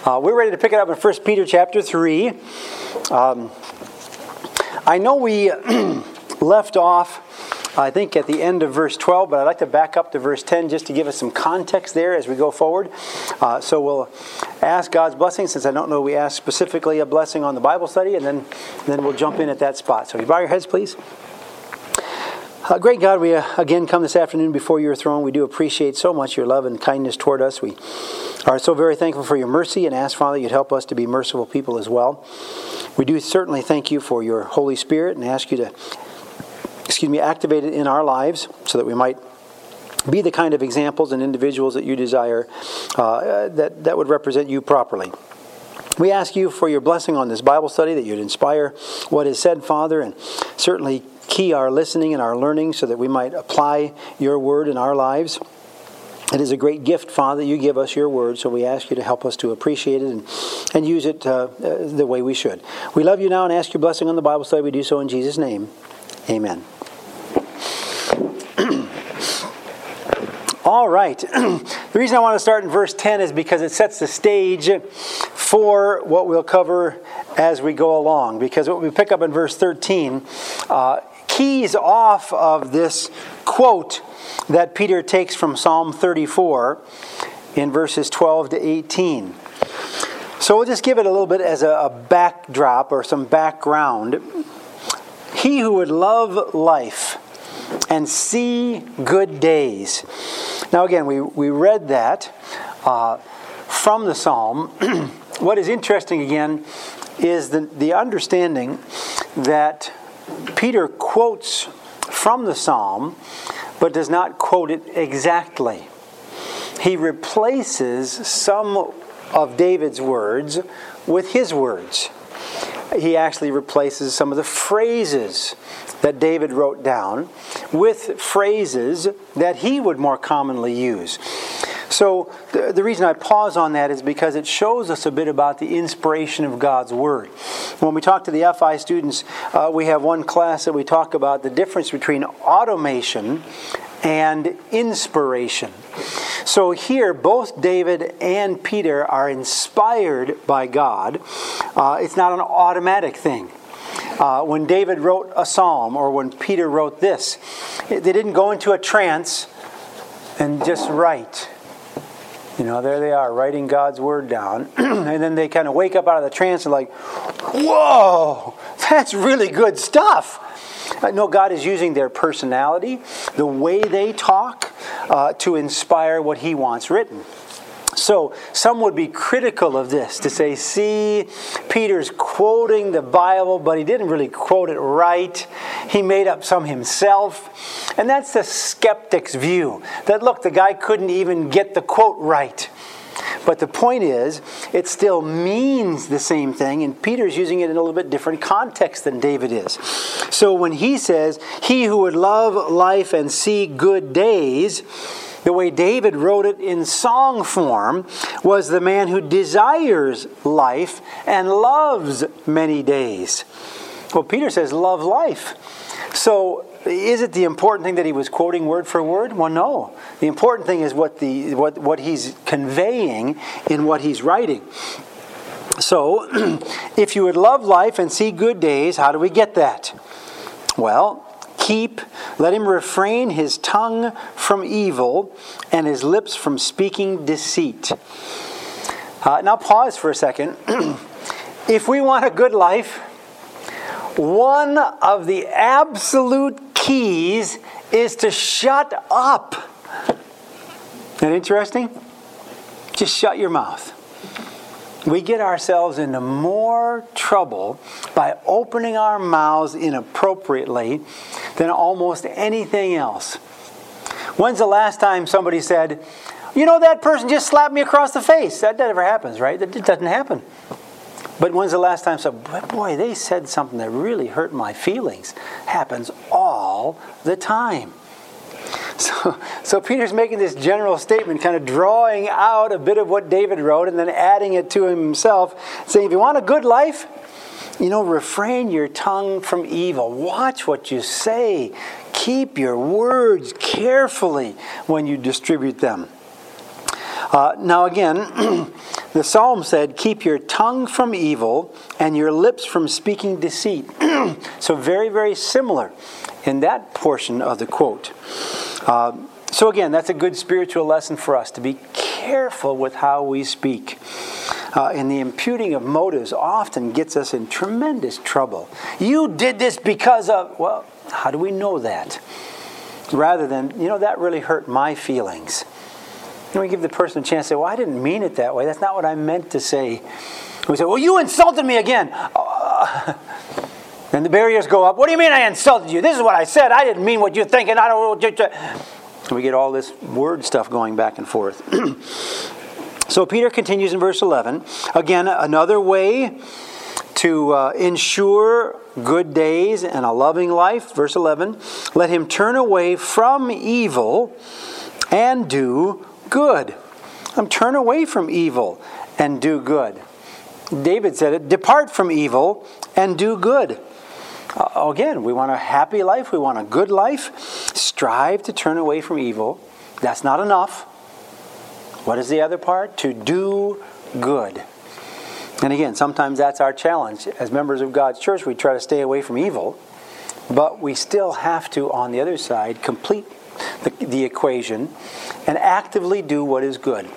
We're ready to pick it up in 1 Peter chapter 3. I know we left off, I think, at the end of verse 12, but I'd like to back up to verse 10 just to give us some context there as we go forward. So we'll ask God's blessing, since I don't know we asked specifically a blessing on the Bible study, and then we'll jump in at that spot. So if you bow your heads, please. Great God, we again come this afternoon before your throne. We do appreciate so much your love and kindness toward us. We are so very thankful for your mercy and ask, Father, you'd help us to be merciful people as well. We do certainly thank you for your Holy Spirit and ask you to, activate it in our lives so that we might be the kind of examples and individuals that you desire that would represent you properly. We ask you for your blessing on this Bible study, that you'd inspire what is said, Father, and certainly key our listening and our learning so that we might apply your word in our lives. It is a great gift, Father, you give us your word, so we ask you to help us to appreciate it and use it the way we should. We love you now and ask your blessing on the Bible study. We do so in Jesus' name. Amen. All right. The reason I want to start in verse 10 is because it sets the stage for what we'll cover as we go along. Because what we pick up in verse 13 keys off of this quote that Peter takes from Psalm 34 in verses 12 to 18. So we'll just give it a little bit as a backdrop or some background. He who would love life and see good days. Now again, we read that from the Psalm. What is interesting again is the understanding that Peter quotes from the Psalm, but does not quote it exactly. He replaces some of David's words with his words. He actually replaces some of the phrases that David wrote down with phrases that he would more commonly use. So the reason I pause on that is because it shows us a bit about the inspiration of God's Word. When we talk to the FI students, we have one class that we talk about the difference between automation and inspiration. So here, both David and Peter are inspired by God. It's not an automatic thing. When David wrote a psalm, or when Peter wrote this, they didn't go into a trance and just write. There they are, writing God's Word down. And then they kind of wake up out of the trance and like, whoa, that's really good stuff. No, God is using their personality, the way they talk, to inspire what He wants written. So some would be critical of this, to say, see, Peter's quoting the Bible, but he didn't really quote it right. He made up some himself. And that's the skeptic's view, that look, the guy couldn't even get the quote right. But the point is, it still means the same thing, and Peter's using it in a little bit different context than David is. So when he says, he who would love life and see good days, the way David wrote it in song form was the man who desires life and loves many days. Well, Peter says, love life. So is it the important thing that he was quoting word for word? Well, no. The important thing is what he's conveying in what he's writing. So, if you would love life and see good days, how do we get that? Well, let him refrain his tongue from evil and his lips from speaking deceit. Now pause for a second. If we want a good life, one of the absolute keys is to shut up. Isn't that interesting? Just shut your mouth. We get ourselves into more trouble by opening our mouths inappropriately than almost anything else. When's the last time somebody said, that person just slapped me across the face? That never happens, right? That doesn't happen. But when's the last time boy, they said something that really hurt my feelings? Happens all the time. So Peter's making this general statement, kind of drawing out a bit of what David wrote and then adding it to himself, saying, if you want a good life, refrain your tongue from evil. Watch what you say. Keep your words carefully when you distribute them. Now again, The psalm said, keep your tongue from evil and your lips from speaking deceit. So very, very similar in that portion of the quote. So again, that's a good spiritual lesson for us, to be careful with how we speak. And the imputing of motives often gets us in tremendous trouble. You did this because of... Well, how do we know that? Rather than, that really hurt my feelings. We give the person a chance to say, well, I didn't mean it that way. That's not what I meant to say. We say, well, you insulted me again. And the barriers go up. What do you mean I insulted you? This is what I said. I didn't mean what you're thinking. I don't. We get all this word stuff going back and forth. So Peter continues in verse 11. Again, another way to ensure good days and a loving life. Verse 11. Let him turn away from evil and do good. Turn away from evil and do good. David said it, depart from evil and do good. Again, we want a happy life. We want a good life. Strive to turn away from evil. That's not enough. What is the other part? To do good. And again, sometimes that's our challenge. As members of God's church, we try to stay away from evil. But we still have to, on the other side, complete the equation and actively do what is good.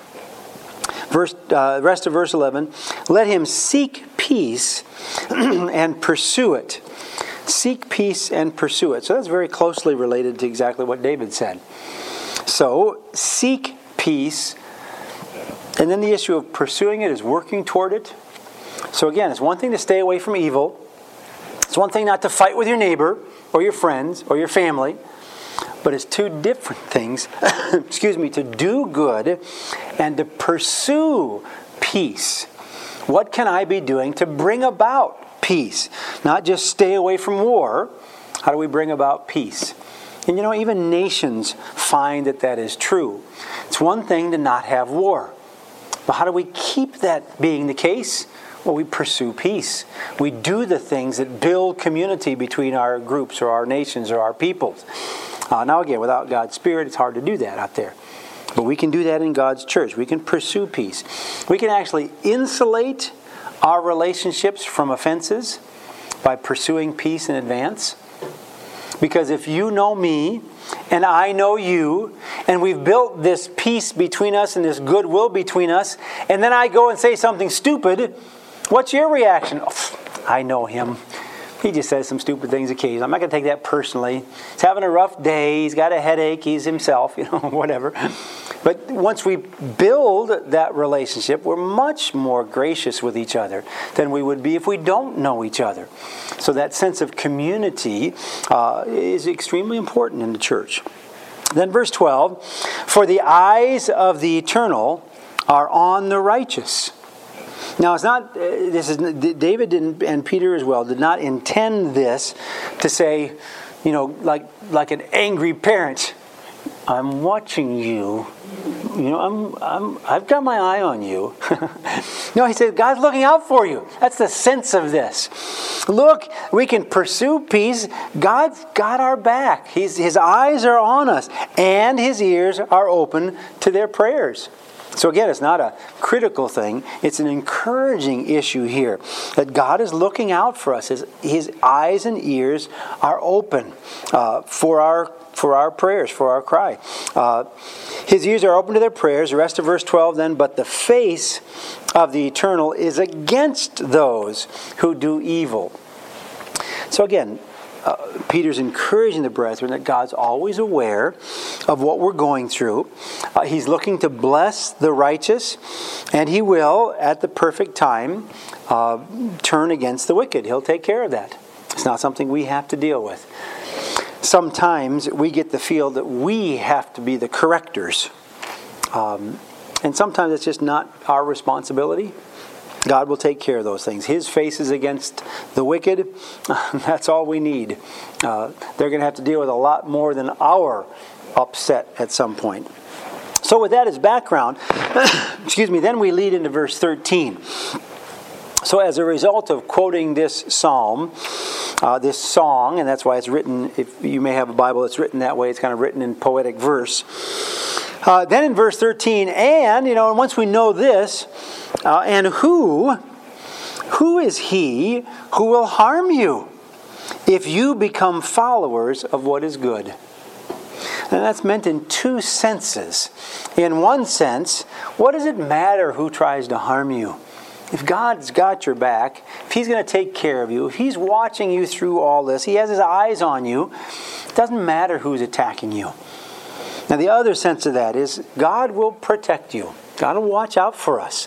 Rest of verse 11. Let him seek peace and pursue it. Seek peace and pursue it. So that's very closely related to exactly what David said. So, seek peace. And then the issue of pursuing it is working toward it. So again, it's one thing to stay away from evil. It's one thing not to fight with your neighbor or your friends or your family. But it's two different things, to do good and to pursue peace. What can I be doing to bring about peace? Not just stay away from war. How do we bring about peace? And even nations find that is true. It's one thing to not have war. But how do we keep that being the case? Well, we pursue peace. We do the things that build community between our groups or our nations or our peoples. Now again, without God's Spirit, it's hard to do that out there. But we can do that in God's church. We can pursue peace. We can actually insulate our relationships from offenses by pursuing peace in advance. Because if you know me and I know you, and we've built this peace between us and this goodwill between us, and then I go and say something stupid, what's your reaction? Oh, I know him. He just says some stupid things occasionally. I'm not going to take that personally. He's having a rough day. He's got a headache. He's himself, whatever. But once we build that relationship, we're much more gracious with each other than we would be if we don't know each other. So that sense of community is extremely important in the church. Then verse 12, for the eyes of the eternal are on the righteous. Now, it's not. David and Peter as well did not intend this to say, like an angry parent. I'm watching you. I've got my eye on you. No, he said, God's looking out for you. That's the sense of this. Look, we can pursue peace. God's got our back. His eyes are on us, and his ears are open to their prayers. So again, it's not a critical thing. It's an encouraging issue here. That God is looking out for us. His eyes and ears are open for our prayers, for our cry. His ears are open to their prayers. The rest of verse 12 then, but the face of the eternal is against those who do evil. So again, Peter's encouraging the brethren that God's always aware of what we're going through. He's looking to bless the righteous, and he will, at the perfect time, turn against the wicked. He'll take care of that. It's not something we have to deal with. Sometimes we get the feel that we have to be the correctors. And sometimes it's just not our responsibility. God will take care of those things. His face is against the wicked. That's all we need. They're going to have to deal with a lot more than our upset at some point. So with that as background, then we lead into verse 13. So as a result of quoting this psalm, this song, and that's why it's written, if you may have a Bible that's written that way, it's kind of written in poetic verse. Then in verse 13, and once we know this, and who is he who will harm you if you become followers of what is good? And that's meant in two senses. In one sense, what does it matter who tries to harm you? If God's got your back, if He's going to take care of you, if He's watching you through all this, He has His eyes on you, it doesn't matter who's attacking you. Now the other sense of that is God will protect you. God will watch out for us.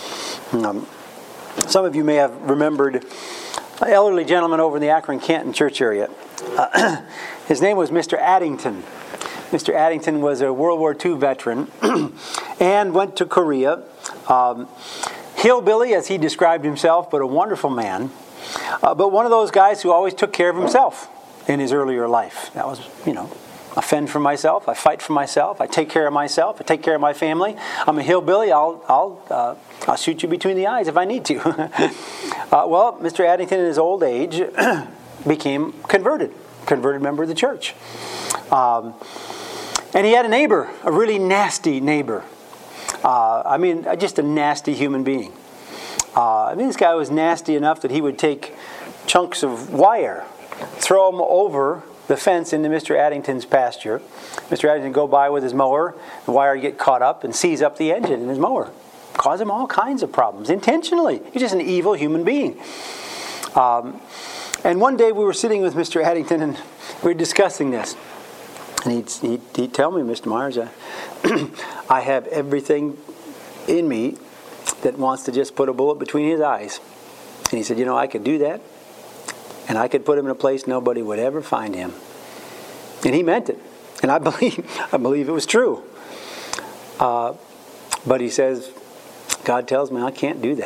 Some of you may have remembered an elderly gentleman over in the Akron-Canton church area. His name was Mr. Addington. Mr. Addington was a World War II veteran and went to Korea. Hillbilly, as he described himself, but a wonderful man. But one of those guys who always took care of himself in his earlier life. That was, I fend for myself, I fight for myself, I take care of myself, I take care of my family. I'm a hillbilly, I'll shoot you between the eyes if I need to. Well, Mr. Addington in his old age became converted member of the church. And he had a neighbor, a really nasty neighbor. Just a nasty human being. This guy was nasty enough that he would take chunks of wire, throw them over the fence into Mr. Addington's pasture. Mr. Addington would go by with his mower, the wire would get caught up and seize up the engine in his mower. Cause him all kinds of problems, intentionally. He's just an evil human being. And one day we were sitting with Mr. Addington and we were discussing this. And he'd tell me, Mr. Myers, I have everything in me that wants to just put a bullet between his eyes. And he said, I could do that. And I could put him in a place nobody would ever find him. And he meant it. And I believe it was true. But he says, God tells me I can't do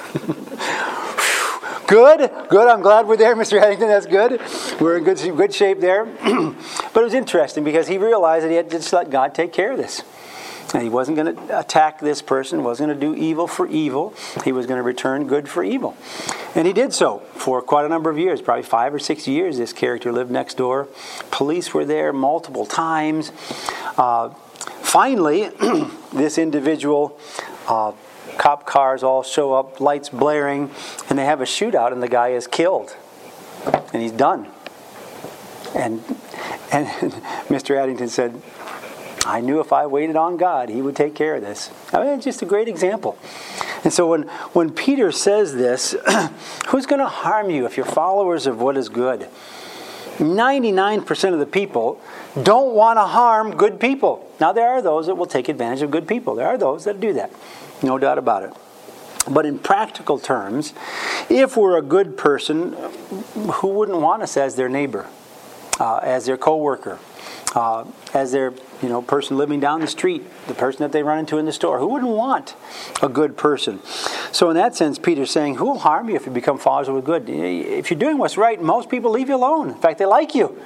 that. Good. I'm glad we're there, Mr. Addington. That's good. We're in good shape there. But it was interesting because he realized that he had to just let God take care of this. And he wasn't going to attack this person, wasn't going to do evil for evil. He was going to return good for evil. And he did so for quite a number of years, probably 5 or 6 years. This character lived next door. Police were there multiple times. Finally, this individual, cop cars all show up, lights blaring, and they have a shootout, and the guy is killed. And he's done. And Mr. Addington said, I knew if I waited on God, He would take care of this. It's just a great example. And so when Peter says this, who's going to harm you if you're followers of what is good? 99% of the people don't want to harm good people. Now, there are those that will take advantage of good people. There are those that do that. No doubt about it. But in practical terms, if we're a good person, who wouldn't want us as their neighbor, as their co-worker, as their person living down the street, the person that they run into in the store? Who wouldn't want a good person? So in that sense, Peter's saying, who will harm you if you become followers of good? If you're doing what's right, most people leave you alone. In fact, they like you.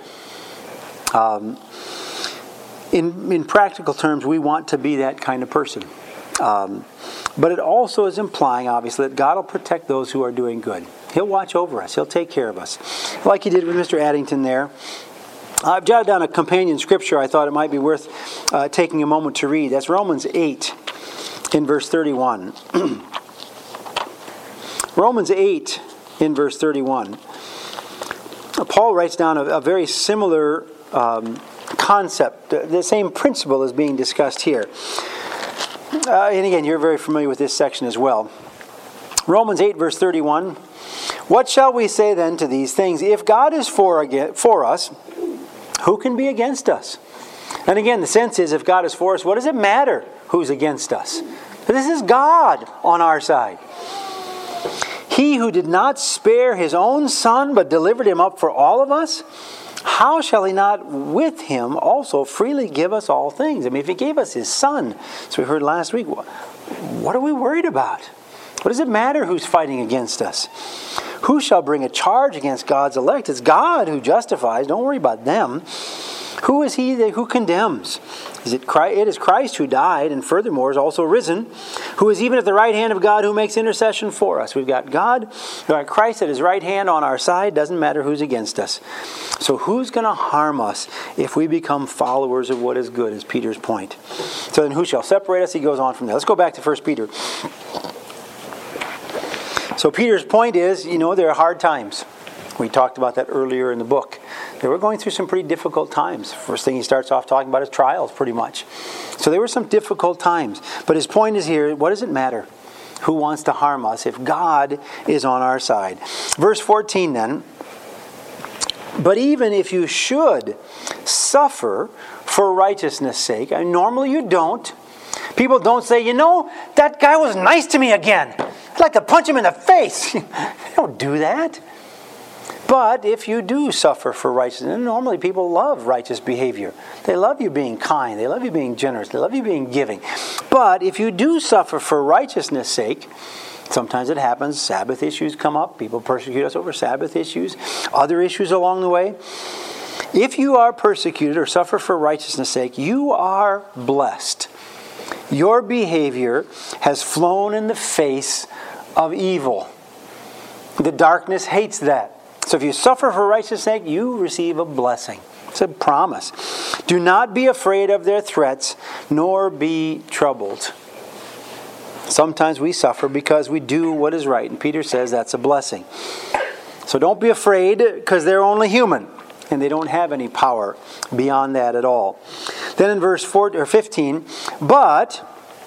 In practical terms, we want to be that kind of person. But it also is implying, obviously, that God will protect those who are doing good. He'll watch over us. He'll take care of us. Like He did with Mr. Addington there. I've jotted down a companion scripture I thought it might be worth taking a moment to read. That's Romans 8 in verse 31. Romans 8 in verse 31. Paul writes down a very similar concept. The same principle is being discussed here. And again, you're very familiar with this section as well. Romans 8 verse 31. What shall we say then to these things? If God is for us, who can be against us? And again, the sense is, if God is for us, what does it matter who's against us? This is God on our side. He who did not spare His own Son, but delivered Him up for all of us, how shall He not with Him also freely give us all things? If He gave us His Son, as we heard last week, what are we worried about? What does it matter who's fighting against us? Who shall bring a charge against God's elect? It's God who justifies. Don't worry about them. Who is he who condemns? It is Christ who died and furthermore is also risen, who is even at the right hand of God, who makes intercession for us. We've got God, we've got Christ at his right hand on our side. Doesn't matter who's against us. So who's going to harm us if we become followers of what is good, is Peter's point. So then who shall separate us? He goes on from there. Let's go back to 1 Peter. So Peter's point is, there are hard times. We talked about that earlier in the book. They were going through some pretty difficult times. First thing he starts off talking about is trials, pretty much. So there were some difficult times. But his point is here, what does it matter who wants to harm us if God is on our side? Verse 14 then, but even if you should suffer for righteousness' sake, and normally you don't. People don't say, that guy was nice to me again. I'd like to punch him in the face. They don't do that. But if you do suffer for righteousness, and normally people love righteous behavior. They love you being kind. They love you being generous. They love you being giving. But if you do suffer for righteousness' sake, sometimes it happens. Sabbath issues come up. People persecute us over Sabbath issues. Other issues along the way. If you are persecuted or suffer for righteousness' sake, you are blessed. Your behavior has flown in the face of evil. The darkness hates that. So if you suffer for righteousness' sake, you receive a blessing. It's a promise. Do not be afraid of their threats, nor be troubled. Sometimes we suffer because we do what is right, and Peter says that's a blessing. So don't be afraid, because they're only human, and they don't have any power beyond that at all. Then in verse 15, but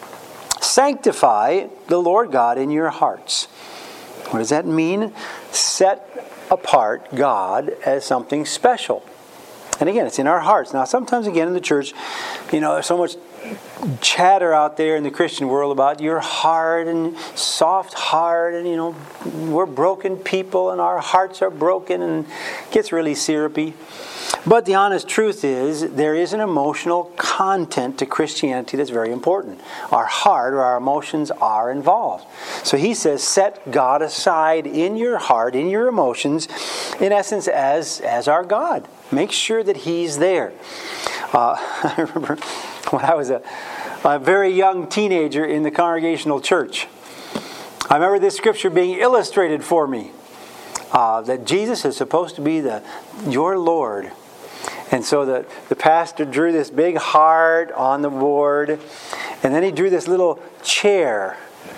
sanctify the Lord God in your hearts. What does that mean? Set apart God as something special. And again, it's in our hearts. Now, sometimes again in the church, there's so much chatter out there in the Christian world about your heart and soft heart, and we're broken people and our hearts are broken, and it gets really syrupy. But the honest truth is, there is an emotional content to Christianity that's very important. Our heart or our emotions are involved. So he says, set God aside in your heart, in your emotions, in essence, as our God. Make sure that he's there. I remember when I was a very young teenager in the Congregational Church. I remember this scripture being illustrated for me. That Jesus is supposed to be your Lord. And so the pastor drew this big heart on the board, and then he drew this little chair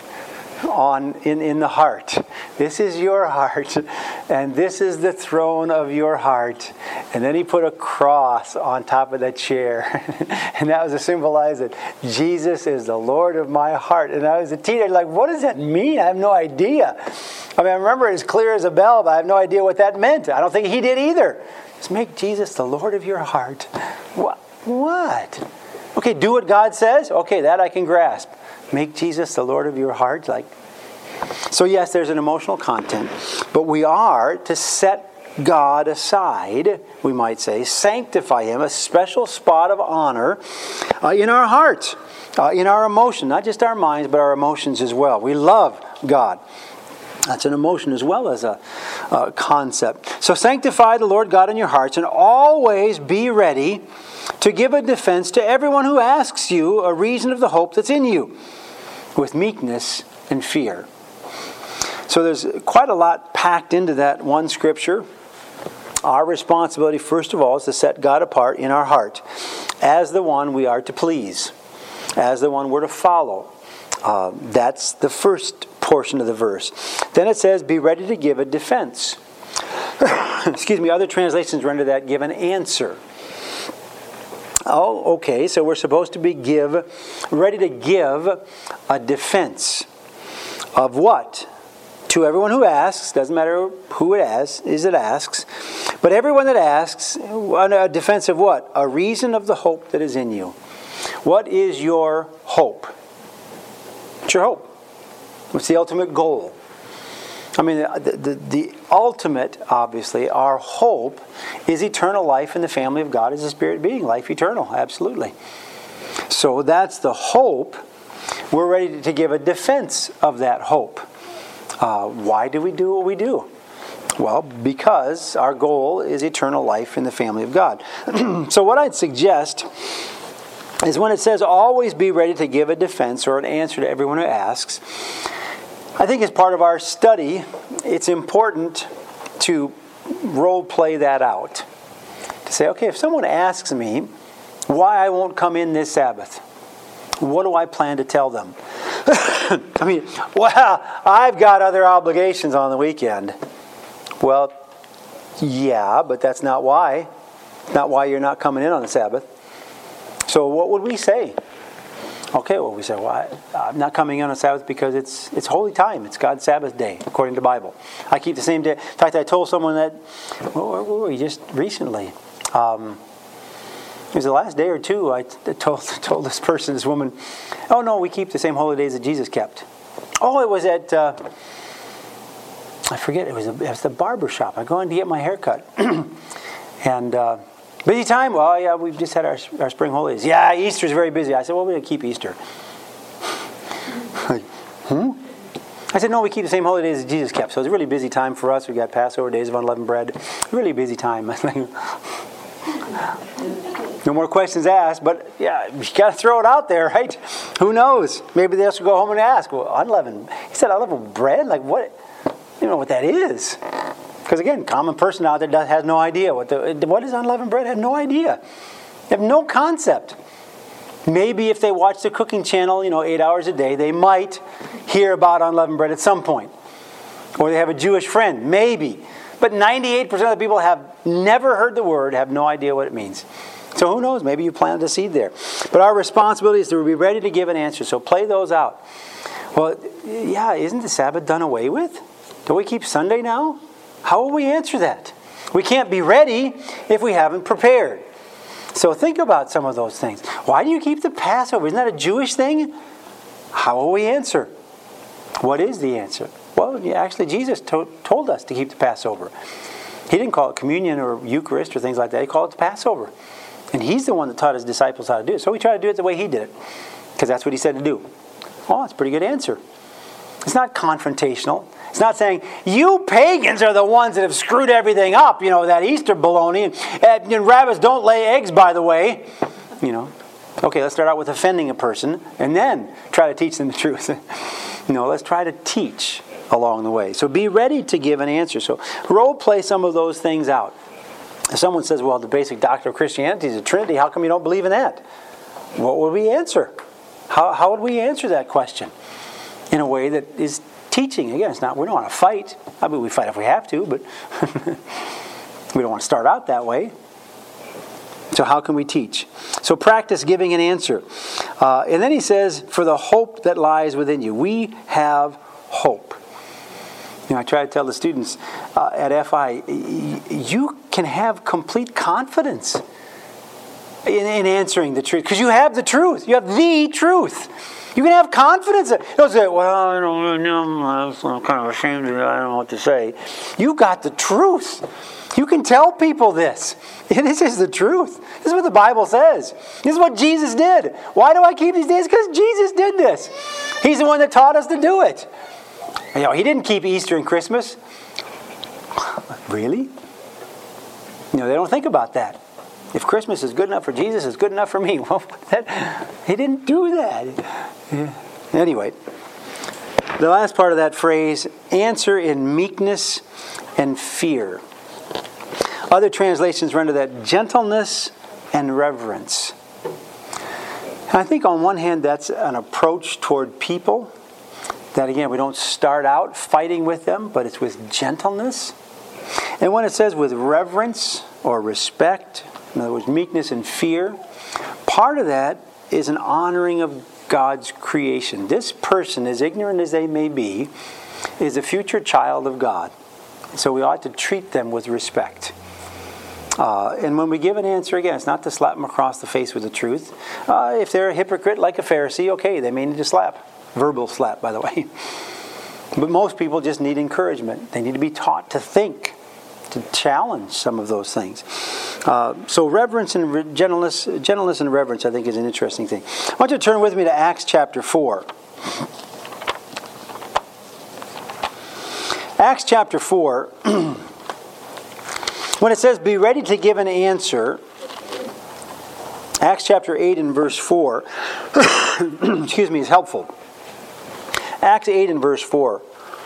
in the heart. This is your heart, and this is the throne of your heart. And then he put a cross on top of the chair, and that was to symbolize that Jesus is the Lord of my heart. And I was a teenager, like, what does that mean? I have no idea. I remember it as clear as a bell, but I have no idea what that meant. I don't think he did either. Just make Jesus the Lord of your heart. What? Okay, do what God says. Okay, that I can grasp. Make Jesus the Lord of your heart. So yes, there's an emotional content, but we are to set God aside, we might say, sanctify him, a special spot of honor in our hearts, in our emotion, not just our minds, but our emotions as well. We love God. That's an emotion as well as a concept. So sanctify the Lord God in your hearts, and always be ready to give a defense to everyone who asks you a reason of the hope that's in you, with meekness and fear. So there's quite a lot packed into that one scripture. Our responsibility, first of all, is to set God apart in our heart as the one we are to please, as the one we're to follow. That's the first portion of the verse. Then it says, be ready to give a defense. Excuse me, other translations render that give an answer. Oh, okay, so we're supposed to be ready to give a defense. Of what? To everyone who asks, doesn't matter who it asks, but everyone that asks, a defense of what? A reason of the hope that is in you. What is your hope? What's your hope? What's the ultimate goal? The ultimate, obviously, our hope is eternal life in the family of God as a spirit being, life eternal, absolutely. So that's the hope. We're ready to give a defense of that hope. Why do we do what we do? Well, because our goal is eternal life in the family of God. So what I'd suggest is when it says always be ready to give a defense or an answer to everyone who asks, I think as part of our study, it's important to role play that out. To say, okay, if someone asks me why I won't come in this Sabbath, what do I plan to tell them? I mean, well, I've got other obligations on the weekend. Well, yeah, but that's not why. Not why you're not coming in on the Sabbath. So what would we say? Okay, well, we say, well, I'm not coming in on Sabbath because it's holy time. It's God's Sabbath day, according to the Bible. I keep the same day. In fact, I told someone that, where were we just recently? It was the last day or two. I told this person, this woman, oh no, we keep the same holy days that Jesus kept. Oh, it was at, I forget, it was the barber shop. I go in to get my hair cut. And busy time? Well, yeah, we've just had our spring holidays. Yeah, Easter's very busy. I said, well, we're going to keep Easter. I said, no, we keep the same holidays that Jesus kept. So it's a really busy time for us. We've got Passover, Days of Unleavened Bread. Really busy time. No more questions asked, but yeah, you got to throw it out there, right? Who knows? Maybe they also go home and ask, well, unleavened. He said unleavened bread? Like what? You know what that is. Because again, common person out there has no idea. What is unleavened bread? Have no idea. They have no concept. Maybe if they watch the cooking channel, 8 hours a day, they might hear about unleavened bread at some point. Or they have a Jewish friend, maybe. But 98% of the people have never heard the word, have no idea what it means. So who knows? Maybe you planted a seed there. But our responsibility is to be ready to give an answer. So play those out. Well, yeah, isn't the Sabbath done away with? Do we keep Sunday now? How will we answer that? We can't be ready if we haven't prepared. So think about some of those things. Why do you keep the Passover? Isn't that a Jewish thing? How will we answer? What is the answer? Well, actually, Jesus told us to keep the Passover. He didn't call it communion or Eucharist or things like that. He called it the Passover. And he's the one that taught his disciples how to do it. So we try to do it the way he did it. Because that's what he said to do. Oh, that's a pretty good answer. It's not confrontational. It's not saying, you pagans are the ones that have screwed everything up. That Easter baloney. And rabbits don't lay eggs, by the way. Okay, let's start out with offending a person. And then try to teach them the truth. No, let's try to teach along the way. So be ready to give an answer. So role play some of those things out. If someone says, well, the basic doctrine of Christianity is the Trinity, how come you don't believe in that? What would we answer? How would we answer that question? In a way that is teaching. Again, we don't want to fight. I mean, we fight if we have to, but we don't want to start out that way. So how can we teach? So practice giving an answer. And then he says, for the hope that lies within you. We have hope. I try to tell the students at FI, you can have complete confidence in answering the truth. Because you have the truth. You have the truth. You can have confidence. Don't say, well, I'm kind of ashamed of it. I don't know what to say. You got the truth. You can tell people this. This is the truth. This is what the Bible says. This is what Jesus did. Why do I keep these days? Because Jesus did this. He's the one that taught us to do it. He didn't keep Easter and Christmas. Really? They don't think about that. If Christmas is good enough for Jesus, it's good enough for me. Well, he didn't do that. Yeah. Anyway, the last part of that phrase, answer in meekness and fear. Other translations render that gentleness and reverence. And I think on one hand, that's an approach toward people. That again, we don't start out fighting with them, but it's with gentleness. And when it says with reverence or respect, in other words, meekness and fear, part of that is an honoring of God's creation. This person, as ignorant as they may be, is a future child of God. So we ought to treat them with respect. And when we give an answer, again, it's not to slap them across the face with the truth. If they're a hypocrite like a Pharisee, okay, they may need to slap. Verbal slap, by the way. But most people just need encouragement. They need to be taught to think, to challenge some of those things. So reverence and gentleness and reverence, I think, is an interesting thing. I want you to turn with me to Acts chapter 4. Acts chapter 4 When it says, be ready to give an answer, Acts chapter 8 and verse 4, excuse me, is helpful. Acts 8 and verse 4.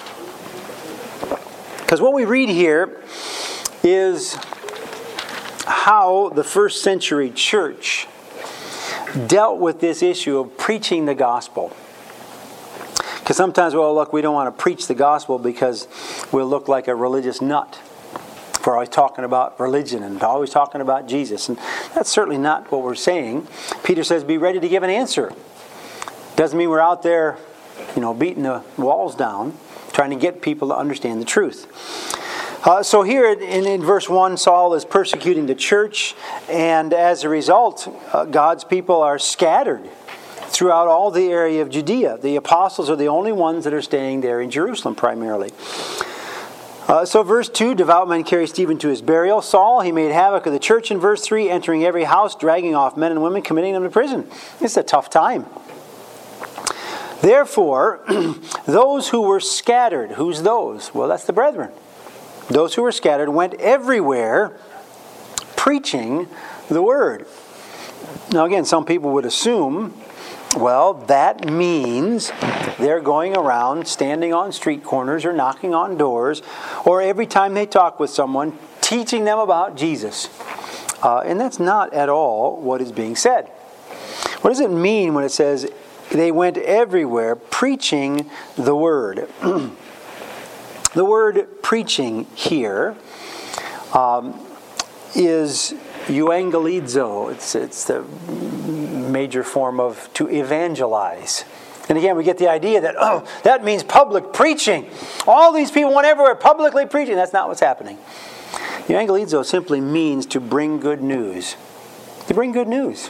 Because what we read here is how the first century church dealt with this issue of preaching the gospel. Because sometimes, well, look, we don't want to preach the gospel because we'll look like a religious nut. We're always talking about religion and always talking about Jesus. And that's certainly not what we're saying. Peter says, be ready to give an answer. Doesn't mean we're out there, beating the walls down, trying to get people to understand the truth. So here in verse 1, Saul is persecuting the church, and as a result, God's people are scattered throughout all the area of Judea. The apostles are the only ones that are staying there in Jerusalem primarily. So verse 2, devout men carry Stephen to his burial. Saul, he made havoc of the church in verse 3, entering every house, dragging off men and women, committing them to prison. It's a tough time. Therefore, those who were scattered, who's those? Well, that's the brethren. Those who were scattered went everywhere preaching the word. Now again, some people would assume, well, that means they're going around standing on street corners or knocking on doors, or every time they talk with someone, teaching them about Jesus. And that's not at all what is being said. What does it mean when it says they went everywhere preaching the word? The word preaching here is euangelizo. It's the major form of to evangelize. And again, we get the idea that, that means public preaching. All these people went everywhere publicly preaching. That's not what's happening. Euangelizo simply means to bring good news. To bring good news.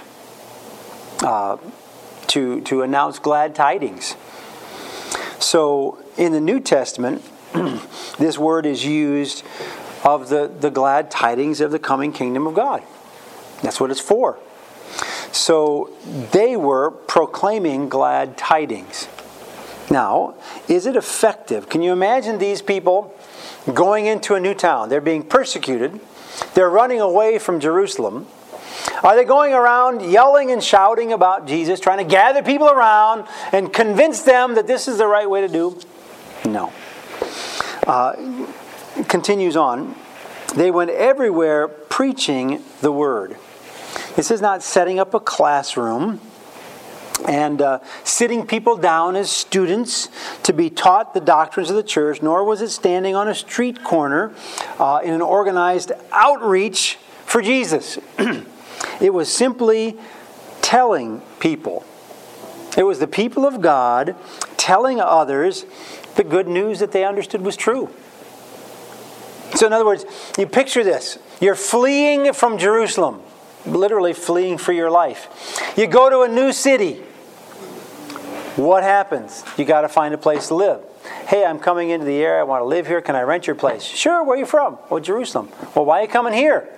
To announce glad tidings. So, in the New Testament, this word is used of the glad tidings of the coming kingdom of God. That's what it's for. So they were proclaiming glad tidings. Now, is it effective? Can you imagine these people going into a new town? They're being persecuted. They're running away from Jerusalem. Are they going around yelling and shouting about Jesus, trying to gather people around and convince them that this is the right way to do? No. Continues on. They went everywhere preaching the word. This is not setting up a classroom and sitting people down as students to be taught the doctrines of the church, nor was it standing on a street corner in an organized outreach for Jesus. It was simply telling people. It was the people of God telling others the good news that they understood was true. So in other words, you picture this. You're fleeing from Jerusalem. Literally fleeing for your life. You go to a new city. What happens? You got to find a place to live. Hey, I'm coming into the area. I want to live here. Can I rent your place? Sure. Where are you from? Well, Jerusalem. Well, why are you coming here?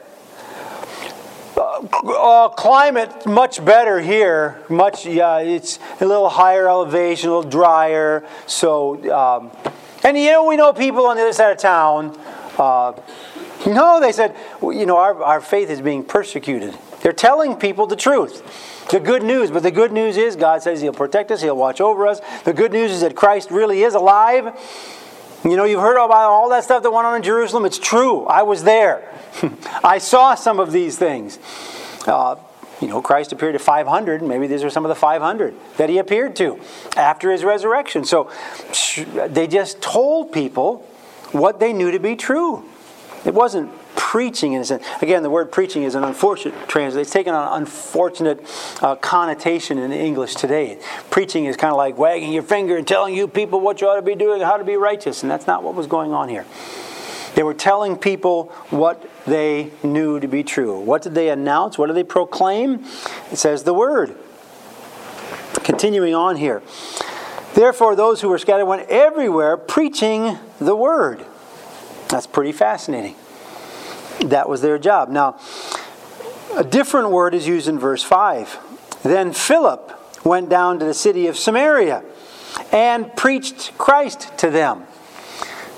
Climate much better here. It's a little higher elevation, a little drier. So, and we know people on the other side of town. No, they said, our faith is being persecuted. They're telling people the truth, the good news. But the good news is God says He'll protect us, He'll watch over us. The good news is that Christ really is alive. You've heard about all that stuff that went on in Jerusalem. It's true. I was there. I saw some of these things. Christ appeared to 500. Maybe these are some of the 500 that He appeared to after His resurrection. So they just told people what they knew to be true. It wasn't preaching in a sense. Again, the word preaching is an unfortunate translation. It's taken on an unfortunate connotation in English today. Preaching is kind of like wagging your finger and telling you people what you ought to be doing, how to be righteous. And that's not what was going on here. They were telling people what they knew to be true. What did they announce? What did they proclaim? It says the word. Continuing on here. Therefore, those who were scattered went everywhere preaching the word. That's pretty fascinating. That was their job. Now, a different word is used in verse 5. Then Philip went down to the city of Samaria and preached Christ to them.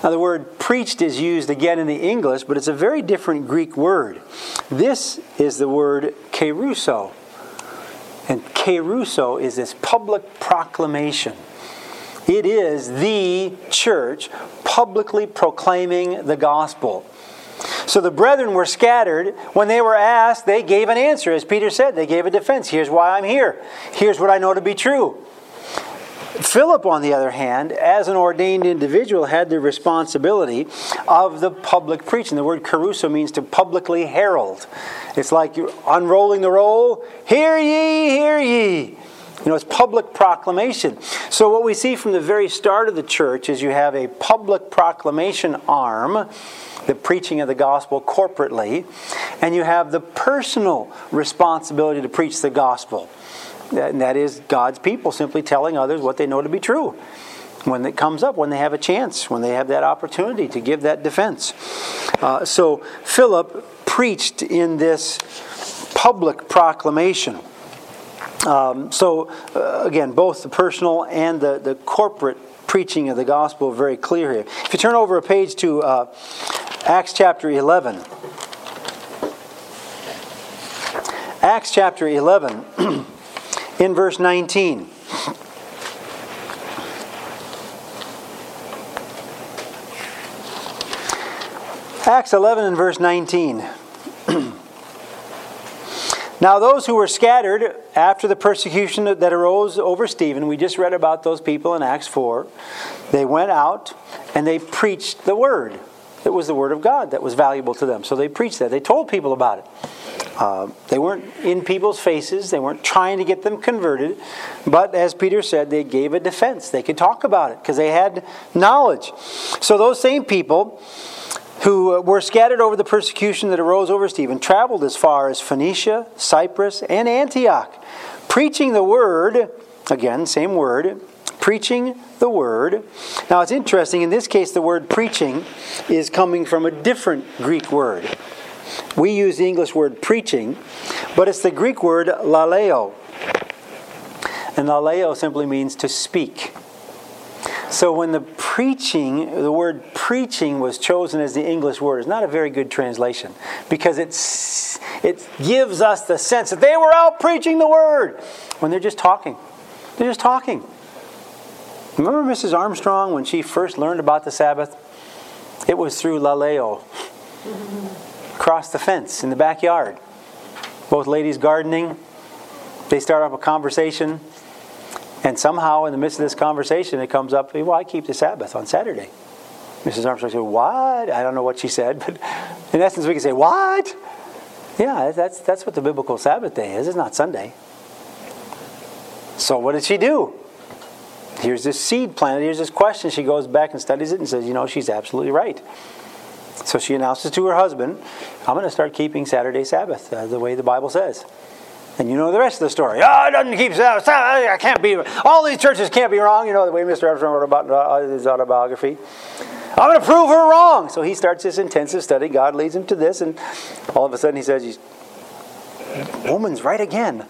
Now the word preached is used again in the English, but it's a very different Greek word. This is the word kerusso. And kerusso is this public proclamation. It is the church publicly proclaiming the gospel. So the brethren were scattered. When they were asked, they gave an answer. As Peter said, they gave a defense. Here's why I'm here. Here's what I know to be true. Philip, on the other hand, as an ordained individual, had the responsibility of the public preaching. The word kerusso means to publicly herald. It's like you're unrolling the roll. Hear ye, hear ye. It's public proclamation. So what we see from the very start of the church is you have a public proclamation arm, the preaching of the gospel corporately, and you have the personal responsibility to preach the gospel. And that is God's people simply telling others what they know to be true. When it comes up, when they have a chance, when they have that opportunity to give that defense. So Philip preached in this public proclamation. Again, both the personal and the corporate preaching of the gospel are very clear here. If you turn over a page to Acts chapter 11. Acts chapter 11 in verse 19. Acts 11 and verse 19. Now those who were scattered after the persecution that arose over Stephen, we just read about those people in Acts 4, they went out and they preached the word. It was the word of God that was valuable to them. So they preached that. They told people about it. They weren't in people's faces. They weren't trying to get them converted. But as Peter said, they gave a defense. They could talk about it because they had knowledge. So those same people who were scattered over the persecution that arose over Stephen traveled as far as Phoenicia, Cyprus, and Antioch, preaching the word, again, same word, preaching the word. Now it's interesting, in this case the word preaching is coming from a different Greek word. We use the English word preaching, but it's the Greek word laleo. And laleo simply means to speak. So when the word preaching was chosen as the English word, it's not a very good translation because it gives us the sense that they were out preaching the word when they're just talking. They're just talking. Remember Mrs. Armstrong when she first learned about the Sabbath? It was through laleo. Across the fence in the backyard. Both ladies gardening. They start up a conversation. And somehow in the midst of this conversation it comes up, well, I keep the Sabbath on Saturday. Mrs. Armstrong said, what? I don't know what she said, but in essence we can say, what? Yeah, that's what the biblical Sabbath day is. It's not Sunday. So what did she do? Here's this seed planted. Here's this question. She goes back and studies it and says, she's absolutely right. So she announces to her husband, I'm going to start keeping Saturday Sabbath the way the Bible says. And you know the rest of the story. It doesn't keep Sabbath. I can't be. All these churches can't be wrong. You know the way Mr. Armstrong wrote about his autobiography. I'm going to prove her wrong. So he starts this intensive study. God leads him to this, and all of a sudden he says, "Woman's right again."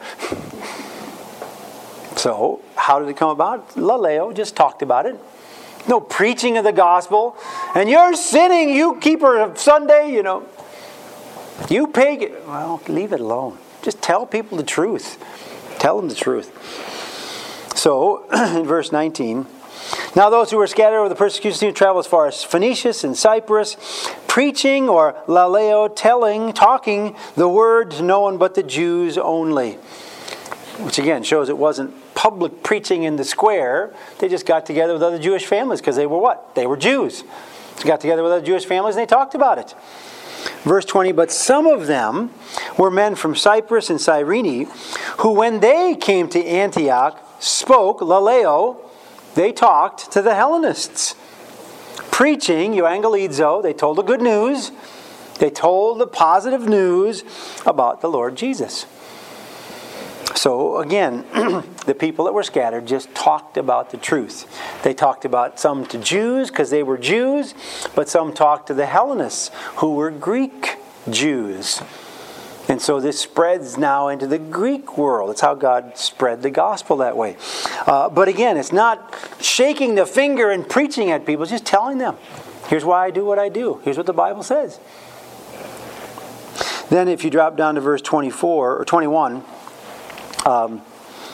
So how did it come about? Laleo just talked about it. No preaching of the gospel. And you're sinning, you keeper of Sunday. You pagan. Well, leave it alone. Just tell people the truth. Tell them the truth. So, in verse 19, now those who were scattered over the persecution traveled as far as Phoenicia and Cyprus, preaching, or laleo, talking the word to no one but the Jews only. Which again shows it wasn't public preaching in the square. They just got together with other Jewish families because they were what? They were Jews. They got together with other Jewish families and they talked about it. Verse 20, but some of them were men from Cyprus and Cyrene, who when they came to Antioch spoke, laleo, they talked to the Hellenists. Preaching, euangelizo, they told the good news. They told the positive news about the Lord Jesus. So again, the people that were scattered just talked about the truth. They talked about some to Jews because they were Jews, but some talked to the Hellenists who were Greek Jews. And so this spreads now into the Greek world. It's how God spread the gospel that way. But again, it's not shaking the finger and preaching at people. It's just telling them, here's why I do what I do. Here's what the Bible says. Then if you drop down to verse 24 or 21, it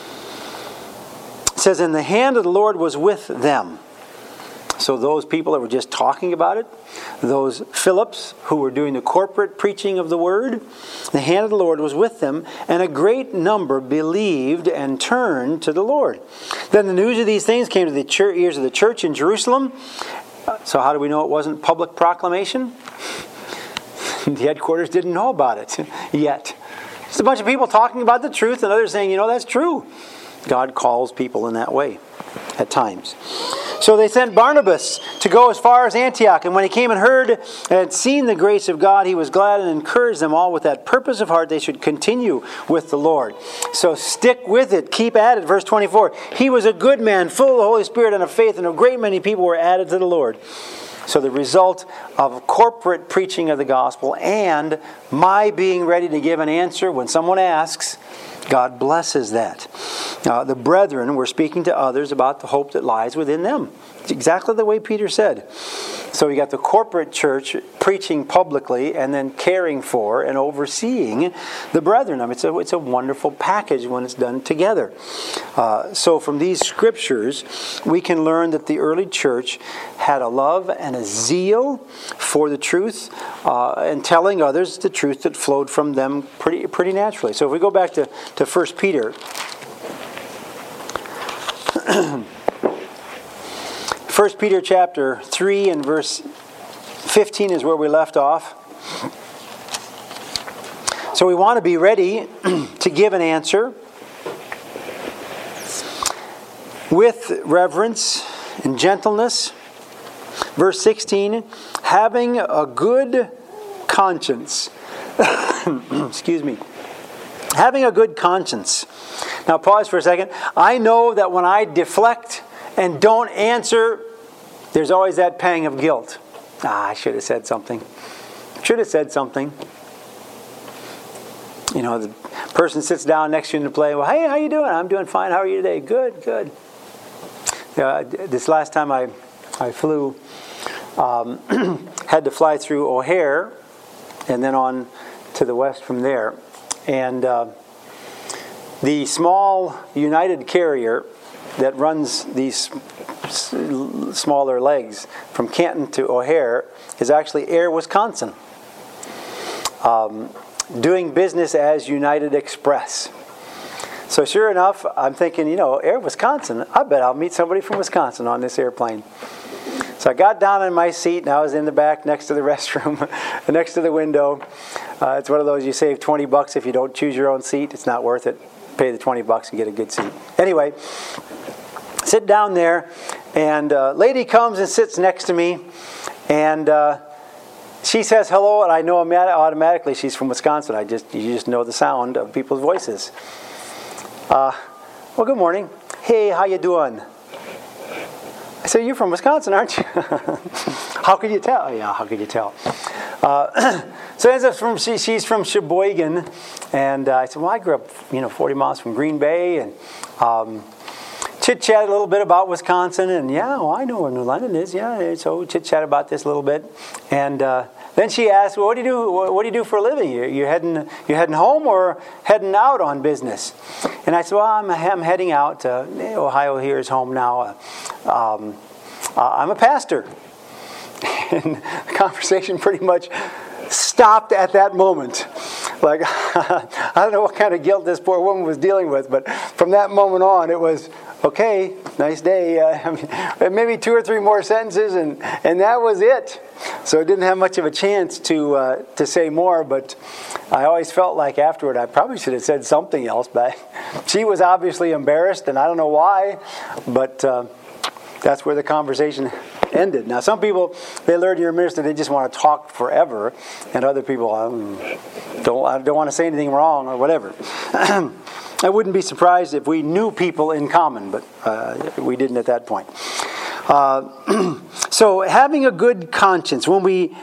says, and the hand of the Lord was with them. So those people that were just talking about it, those Philips who were doing the corporate preaching of the word, the hand of the Lord was with them, and a great number believed and turned to the Lord. Then the news of these things came to the ears of the church in Jerusalem. So how do we know it wasn't public proclamation? The headquarters didn't know about it yet. Just a bunch of people talking about the truth and others saying, that's true. God calls people in that way at times. So they sent Barnabas to go as far as Antioch. And when he came and heard and had seen the grace of God, he was glad and encouraged them all with that purpose of heart they should continue with the Lord. So stick with it. Keep at it. Verse 24. He was a good man, full of the Holy Spirit and of faith, and a great many people were added to the Lord. So the result of corporate preaching of the gospel and my being ready to give an answer when someone asks, God blesses that. The brethren were speaking to others about the hope that lies within them. It's exactly the way Peter said. So you got the corporate church preaching publicly and then caring for and overseeing the brethren. I mean, it's a wonderful package when it's done together. So from these scriptures, we can learn that the early church had a love and a zeal for the truth and telling others the truth that flowed from them pretty naturally. So if we go back to 1 Peter, 1 Peter chapter 3 and verse 15 is where we left off. So we want to be ready to give an answer with reverence and gentleness. Verse 16, having a good conscience. Excuse me. Having a good conscience. Now pause for a second. I know that when I deflect and don't answer, there's always that pang of guilt. I should have said something. Should have said something. The person sits down next to you to play. Well, hey, how you doing? I'm doing fine. How are you today? Good. This last time I flew, had to fly through O'Hare and then on to the west from there. And the small United carrier that runs these smaller legs from Canton to O'Hare is actually Air Wisconsin, doing business as United Express. So sure enough, I'm thinking, Air Wisconsin, I bet I'll meet somebody from Wisconsin on this airplane. So I got down in my seat and I was in the back next to the restroom, next to the window. It's one of those you save $20 if you don't choose your own seat. It's not worth it. Pay the $20 and get a good seat. Anyway, sit down there, and a lady comes and sits next to me, and she says hello, and I know automatically she's from Wisconsin. You just know the sound of people's voices. Well, good morning. Hey, how you doing? I said, you're from Wisconsin, aren't you? How could you tell? Yeah, how could you tell? So ends up she's from Sheboygan, and I said, well, I grew up, 40 miles from Green Bay, and chit-chat a little bit about Wisconsin, and I know where New London is. Yeah, so chit-chat about this a little bit, and then she asked, well, what do you do for a living? You're heading home or heading out on business? And I said, well, I'm heading out. Ohio here is home now. I'm a pastor. And the conversation pretty much stopped at that moment. Like, I don't know what kind of guilt this poor woman was dealing with, but from that moment on, it was, okay, nice day. Maybe 2 or 3 more sentences, and that was it. So I didn't have much of a chance to say more, but I always felt like afterward I probably should have said something else, but she was obviously embarrassed, and I don't know why, but that's where the conversation ended. Now, some people, they learn you're a minister, they just want to talk forever, and other people don't want to say anything wrong or whatever. I wouldn't be surprised if we knew people in common, but we didn't at that point. So having a good conscience, when we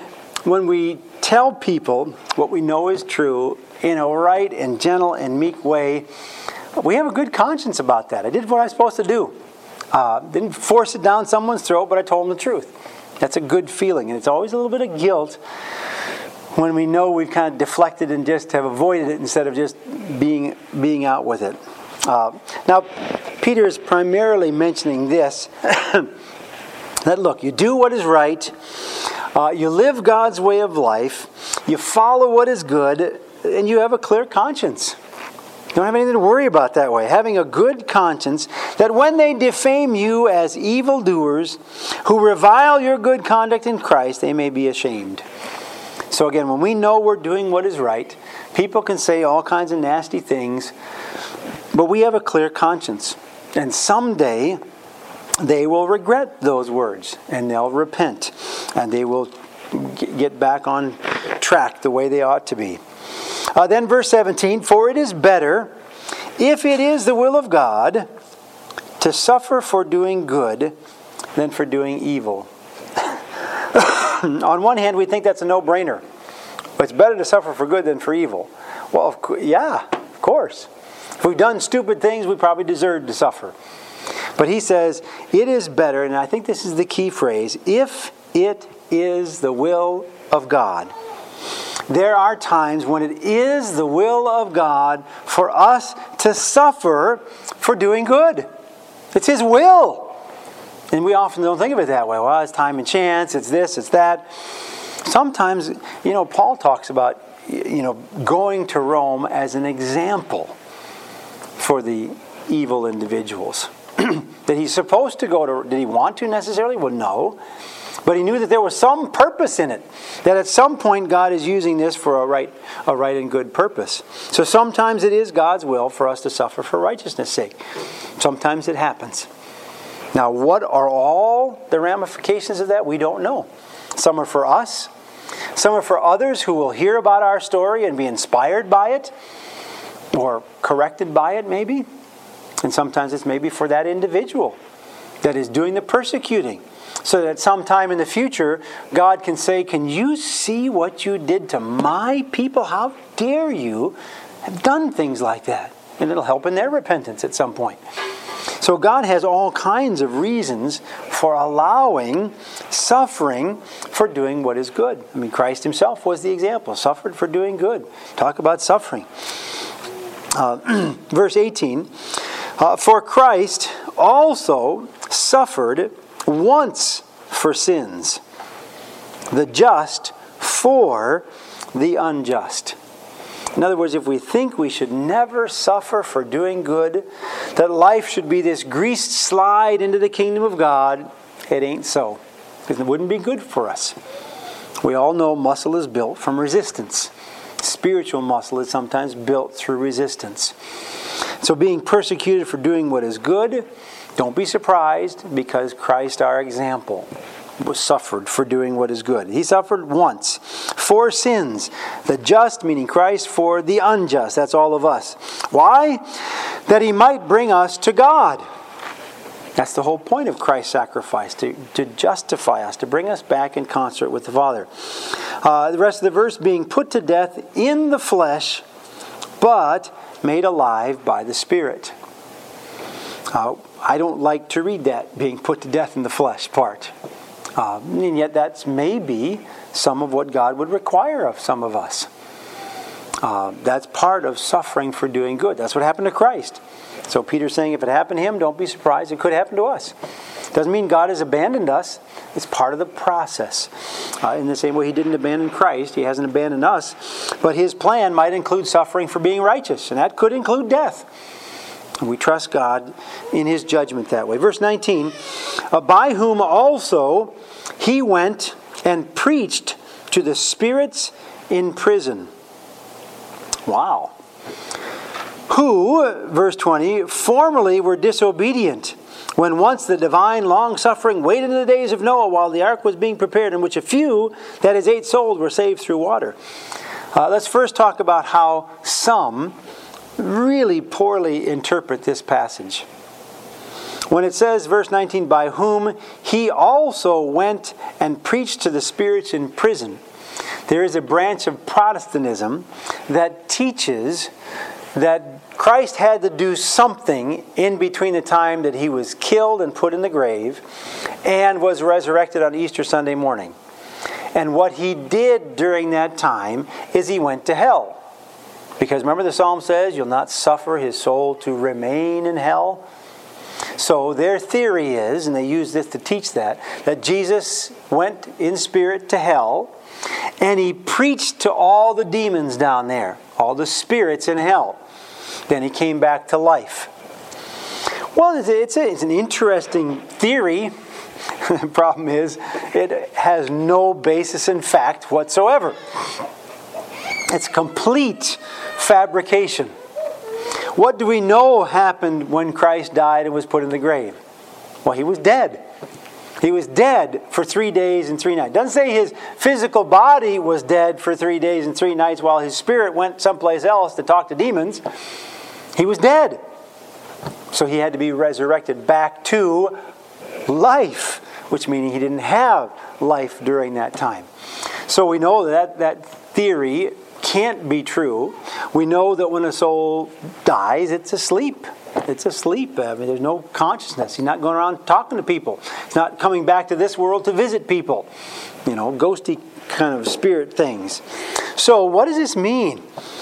when we tell people what we know is true in a right and gentle and meek way, we have a good conscience about that. I did what I was supposed to do. Didn't force it down someone's throat, but I told them the truth. That's a good feeling. And it's always a little bit of guilt when we know we've kind of deflected and just have avoided it instead of just being out with it. Now, Peter is primarily mentioning this, that look, you do what is right, you live God's way of life, you follow what is good, and you have a clear conscience. You don't have anything to worry about that way. Having a good conscience, that when they defame you as evildoers who revile your good conduct in Christ, they may be ashamed. So again, when we know we're doing what is right, people can say all kinds of nasty things, but we have a clear conscience. And someday they will regret those words, and they'll repent, and they will get back on track the way they ought to be. Then verse 17, for it is better, if it is the will of God, to suffer for doing good than for doing evil. On one hand, we think that's a no-brainer. It's better to suffer for good than for evil. Well, of course. If we've done stupid things, we probably deserve to suffer. But he says, it is better, and I think this is the key phrase, if it is the will of God. There are times when it is the will of God for us to suffer for doing good. It's His will. And we often don't think of it that way. Well, it's time and chance, it's this, it's that. Sometimes, Paul talks about, going to Rome as an example for the evil individuals. That he's supposed to go to, did he want to necessarily? Well, no. But he knew that there was some purpose in it. That at some point God is using this for a right and good purpose. So sometimes it is God's will for us to suffer for righteousness' sake. Sometimes it happens. Now, what are all the ramifications of that? We don't know. Some are for us. Some are for others who will hear about our story and be inspired by it. Or corrected by it, maybe. And sometimes it's maybe for that individual that is doing the persecuting. So that sometime in the future, God can say, can you see what you did to my people? How dare you have done things like that? And it'll help in their repentance at some point. So God has all kinds of reasons for allowing suffering for doing what is good. I mean, Christ Himself was the example. Suffered for doing good. Talk about suffering. Verse 18. For Christ also suffered once for sins, the just for the unjust. In other words, if we think we should never suffer for doing good, that life should be this greased slide into the kingdom of God, it ain't so. Because it wouldn't be good for us. We all know muscle is built from resistance. Spiritual muscle is sometimes built through resistance. So being persecuted for doing what is good, don't be surprised, because Christ, our example, was suffered for doing what is good. He suffered once for sins. The just, meaning Christ, for the unjust. That's all of us. Why? That He might bring us to God. That's the whole point of Christ's sacrifice, to justify us, to bring us back in concert with the Father. The rest of the verse, being put to death in the flesh, but made alive by the Spirit. I don't like to read that, being put to death in the flesh part. And yet that's maybe some of what God would require of some of us. That's part of suffering for doing good. That's what happened to Christ. So Peter's saying if it happened to Him, don't be surprised. It could happen to us. Doesn't mean God has abandoned us. It's part of the process. In the same way He didn't abandon Christ, He hasn't abandoned us. But His plan might include suffering for being righteous, and that could include death. And we trust God in His judgment that way. Verse 19, by whom also He went and preached to the spirits in prison. Wow. Who, verse 20, formerly were disobedient, when once the divine long-suffering waited in the days of Noah while the ark was being prepared, in which a few, that is 8 souls, were saved through water. Let's first talk about how some really poorly interpret this passage. When it says, verse 19, by whom He also went and preached to the spirits in prison. There is a branch of Protestantism that teaches that Christ had to do something in between the time that he was killed and put in the grave and was resurrected on Easter Sunday morning. And what he did during that time is he went to hell. Because remember the psalm says, you'll not suffer his soul to remain in hell. So their theory is, and they use this to teach that Jesus went in spirit to hell and he preached to all the demons down there, all the spirits in hell. Then he came back to life. Well, it's an interesting theory. The problem is it has no basis in fact whatsoever. It's complete fabrication. What do we know happened when Christ died and was put in the grave? Well, he was dead. He was dead for 3 days and 3 nights. It doesn't say his physical body was dead for 3 days and 3 nights while his spirit went someplace else to talk to demons. He was dead. So he had to be resurrected back to life, which means he didn't have life during that time. So we know that theory can't be true. We know that when a soul dies, it's asleep. It's asleep. I mean, there's no consciousness. He's not going around talking to people. He's not coming back to this world to visit people. You know, ghosty kind of spirit things. So what does this mean?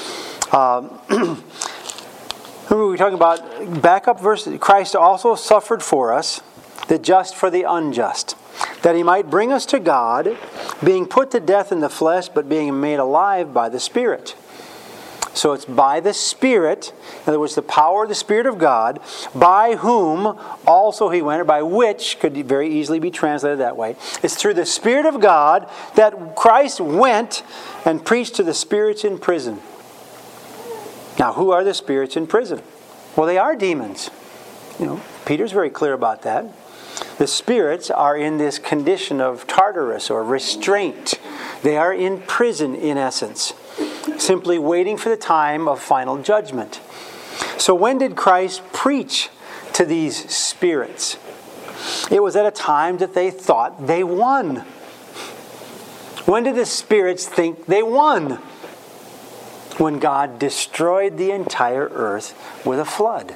Remember we were talking about, back up verse, Christ also suffered for us, the just for the unjust, that he might bring us to God, being put to death in the flesh, but being made alive by the Spirit. So it's by the Spirit, in other words, the power of the Spirit of God, by whom also he went, or by which, could very easily be translated that way. It's through the Spirit of God that Christ went and preached to the spirits in prison. Now, who are the spirits in prison? Well, they are demons. You know, Peter's very clear about that. The spirits are in this condition of Tartarus or restraint. They are in prison in essence, simply waiting for the time of final judgment. So when did Christ preach to these spirits? It was at a time that they thought they won. When did the spirits think they won? When God destroyed the entire earth with a flood.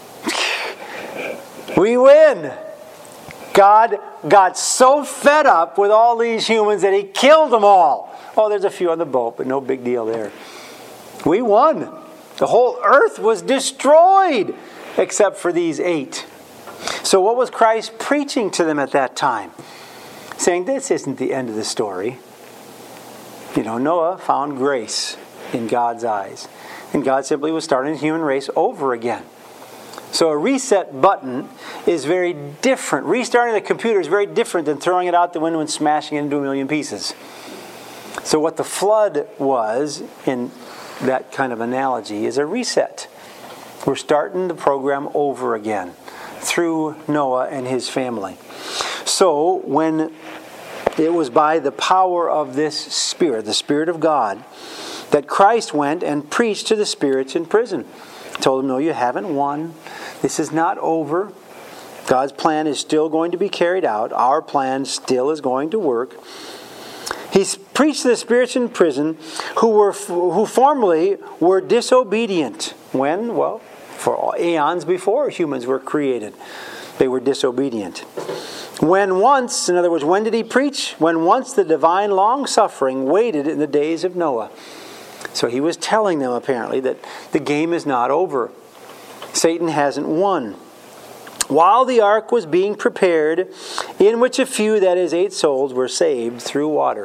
We win! God got so fed up with all these humans that he killed them all. Oh, there's a few on the boat, but no big deal there. We won. The whole earth was destroyed except for these 8. So what was Christ preaching to them at that time? Saying, this isn't the end of the story. You know, Noah found grace in God's eyes. And God simply was starting the human race over again. So a reset button is very different. Restarting the computer is very different than throwing it out the window and smashing it into a million pieces. So what the flood was, in that kind of analogy, is a reset. We're starting the program over again through Noah and his family. So when it was by the power of this Spirit, the Spirit of God, that Christ went and preached to the spirits in prison. Told them, no, you haven't won. This is not over. God's plan is still going to be carried out. Our plan still is going to work. He preached to the spirits in prison who formerly were disobedient. When? Well, for eons before humans were created, they were disobedient. When once, in other words, when did he preach? When once the divine long-suffering waited in the days of Noah. So he was telling them, apparently, that the game is not over. Satan hasn't won. While the ark was being prepared, in which a few, that is 8 souls, were saved through water.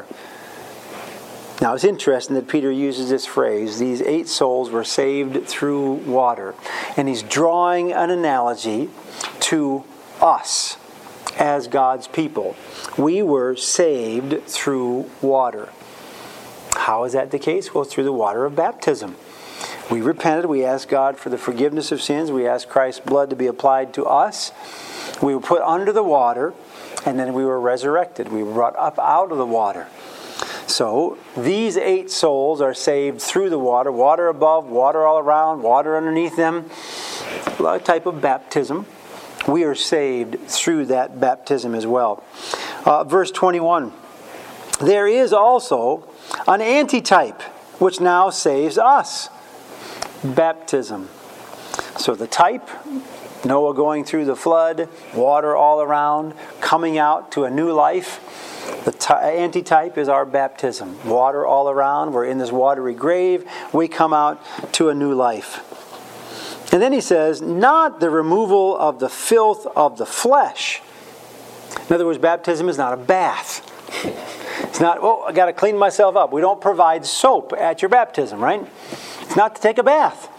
Now it's interesting that Peter uses this phrase, these 8 souls were saved through water. And he's drawing an analogy to us as God's people. We were saved through water. How is that the case? Well, through the water of baptism. We repented. We asked God for the forgiveness of sins. We asked Christ's blood to be applied to us. We were put under the water, and then we were resurrected. We were brought up out of the water. So these 8 souls are saved through the water. Water above, water all around, water underneath them. A type of baptism. We are saved through that baptism as well. Verse 21. There is also an antitype, which now saves us. Baptism. So the type, Noah going through the flood, water all around, coming out to a new life. The antitype is our baptism. Water all around. We're in this watery grave. We come out to a new life. And then he says, not the removal of the filth of the flesh. In other words, baptism is not a bath. It's not, I got to clean myself up. We don't provide soap at your baptism, right? It's not to take a bath.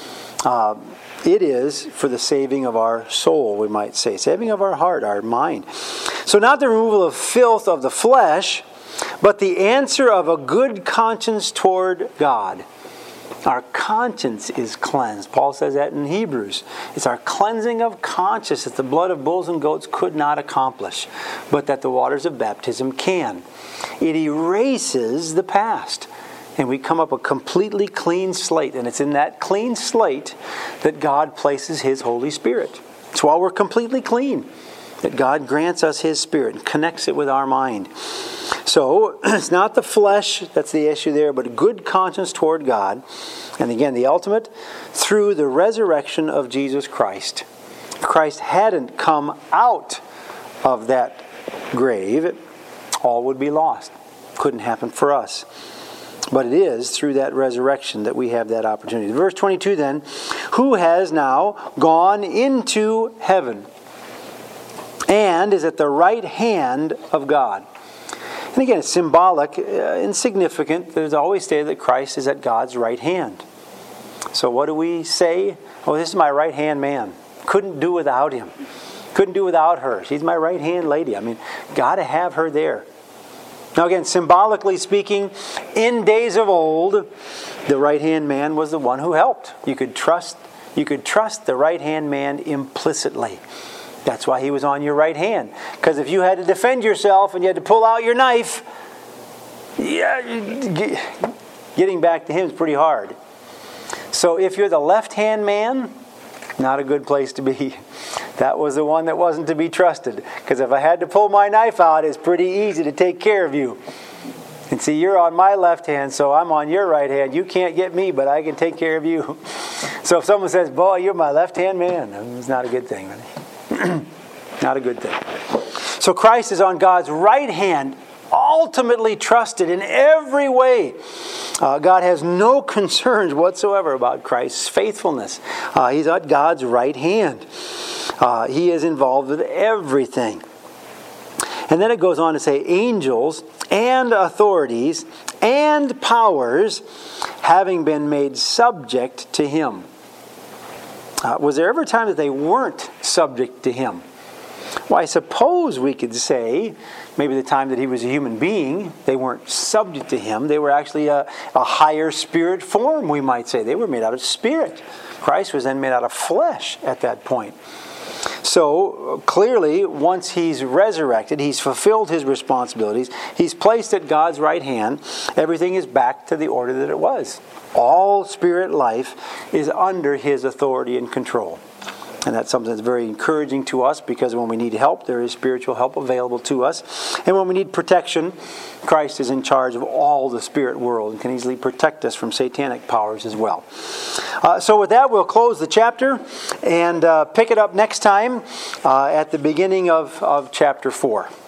It is for the saving of our soul, we might say. Saving of our heart, our mind. So not the removal of filth of the flesh, but the answer of a good conscience toward God. Our conscience is cleansed. Paul says that in Hebrews. It's our cleansing of conscience that the blood of bulls and goats could not accomplish, but that the waters of baptism can. It erases the past. And we come up a completely clean slate. And it's in that clean slate that God places His Holy Spirit. It's while we're completely clean that God grants us His Spirit and connects it with our mind. So it's not the flesh that's the issue there, but a good conscience toward God. And again, the ultimate, through the resurrection of Jesus Christ. If Christ hadn't come out of that grave, all would be lost. Couldn't happen for us. But it is through that resurrection that we have that opportunity. Verse 22 then, who has now gone into heaven and is at the right hand of God. And again, it's symbolic, insignificant. There's always stated that Christ is at God's right hand. So what do we say? Oh, this is my right hand man. Couldn't do without him. Couldn't do without her. She's my right hand lady. I mean, got to have her there. Now again, symbolically speaking, in days of old, the right-hand man was the one who helped. You could trust the right-hand man implicitly. That's why he was on your right hand. Because if you had to defend yourself and you had to pull out your knife, getting back to him is pretty hard. So if you're the left-hand man, not a good place to be. That was the one that wasn't to be trusted. Because if I had to pull my knife out, it's pretty easy to take care of you. And see, you're on my left hand, so I'm on your right hand. You can't get me, but I can take care of you. So if someone says, boy, you're my left-hand man, it's not a good thing. Not a good thing. So Christ is on God's right hand, ultimately trusted in every way. God has no concerns whatsoever about Christ's faithfulness. He's at God's right hand. He is involved with everything. And then it goes on to say, angels and authorities and powers having been made subject to Him. Was there ever a time that they weren't subject to Him? Well, I suppose we could say maybe the time that He was a human being, they weren't subject to Him. They were actually a higher spirit form, we might say. They were made out of spirit. Christ was then made out of flesh at that point. So clearly, once He's resurrected, He's fulfilled His responsibilities, He's placed at God's right hand, everything is back to the order that it was. All spirit life is under His authority and control. And that's something that's very encouraging to us, because when we need help, there is spiritual help available to us. And when we need protection, Christ is in charge of all the spirit world and can easily protect us from satanic powers as well. So with that, we'll close the chapter and pick it up next time at the beginning of chapter 4.